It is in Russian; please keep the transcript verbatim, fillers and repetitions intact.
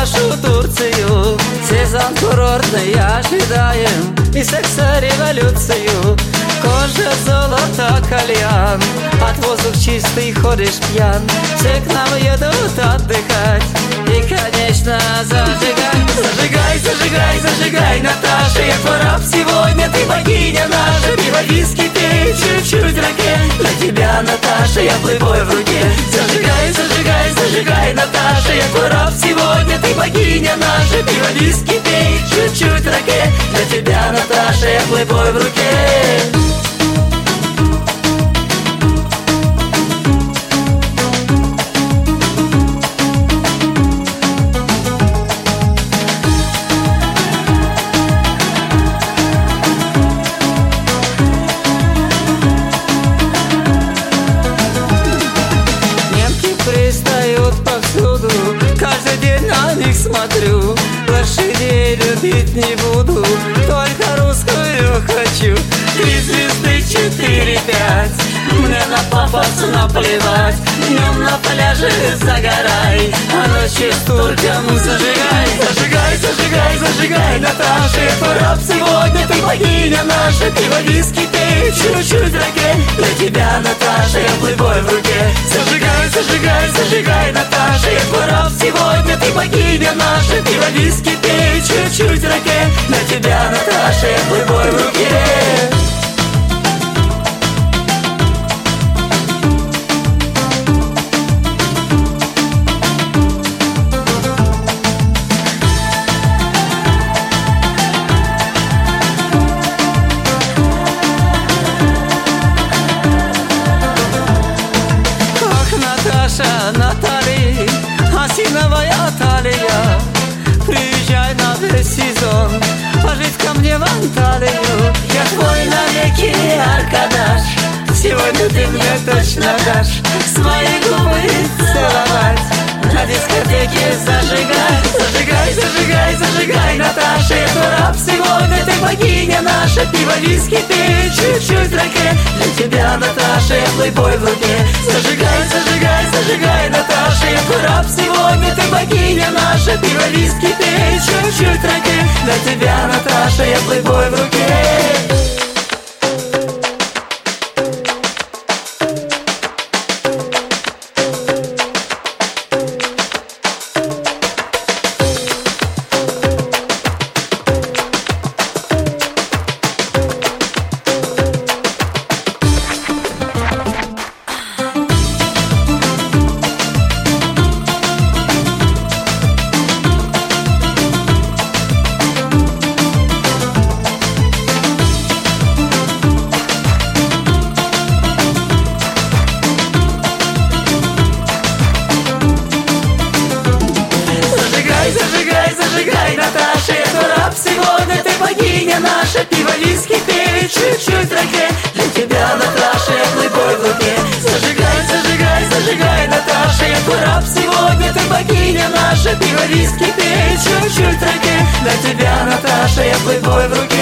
нашу Турцию. Сезон курортный ожидаем и секс-революцию. Кожа, золото, кальян, от воздух чистый ходишь пьян. Все к нам едут отдыхать и, конечно, зажигай. Зажигай, зажигай, зажигай, Наташа, я твой раб сегодня, ты богиня наша. Пиво, виски, пей, чуть-чуть раке. Для тебя, Наташа, я плейбой в руке. Зажигай, зажигай, зажигай, Наташа, я твой раб сегодня, ты богиня наша. Пиво, виски, пей, чуть-чуть раке. Для тебя, Наташа, я плейбой в руке. Каждый день на них смотрю, лошадей любить не буду, только русскую хочу. Три звезды, четыре, пять, мне на пафос наплевать. Днем на пляже загорай, а ночью с турком зажигай. Зажигай, зажигай, зажигай, Наташа, я твой раб сегодня, ты богиня наша. Пиво, виски, пей, чуть-чуть раке. Для тебя, Наташа, я плейбой в руке. Зажигай, зажигай, зажигай, Наташа, я твой раб сегодня, ты богиня наша. Пиво, виски, пей, чуть-чуть раке. Для тебя, Наташа, я плейбой в руке. Наташа, Натали, осиновая талия, приезжай на весь сезон, пожить ко мне в Анталию. Я твой навеки Аркадаш, сегодня ты мне точно дашь свои губы целовать, на дискотеке зажигай. Зажигай, зажигай, зажигай, Наташа, я твой раб сегодня, ты богиня наша. Пиво, виски, пей, чуть-чуть раке. Для тебя, Наташа, я плейбой в руке. Зажигай, зажигай, зажигай, Наташа, я твой раб сегодня, ты богиня наша. Пиво, виски, пей, чуть-чуть раке. Для тебя, Наташа, я плейбой в руке. Зажигай, Наташа, я твой раб сегодня, ты богиня наша. Пиво, виски, пей, чуть-чуть раке. Для тебя, Наташа, я плейбой в руке. Зажигай, зажигай, зажигай, Наташа, я твой раб сегодня, ты богиня наша. Пиво, виски, пей, чуть-чуть раке. Для тебя, Наташа, я плейбой в руке.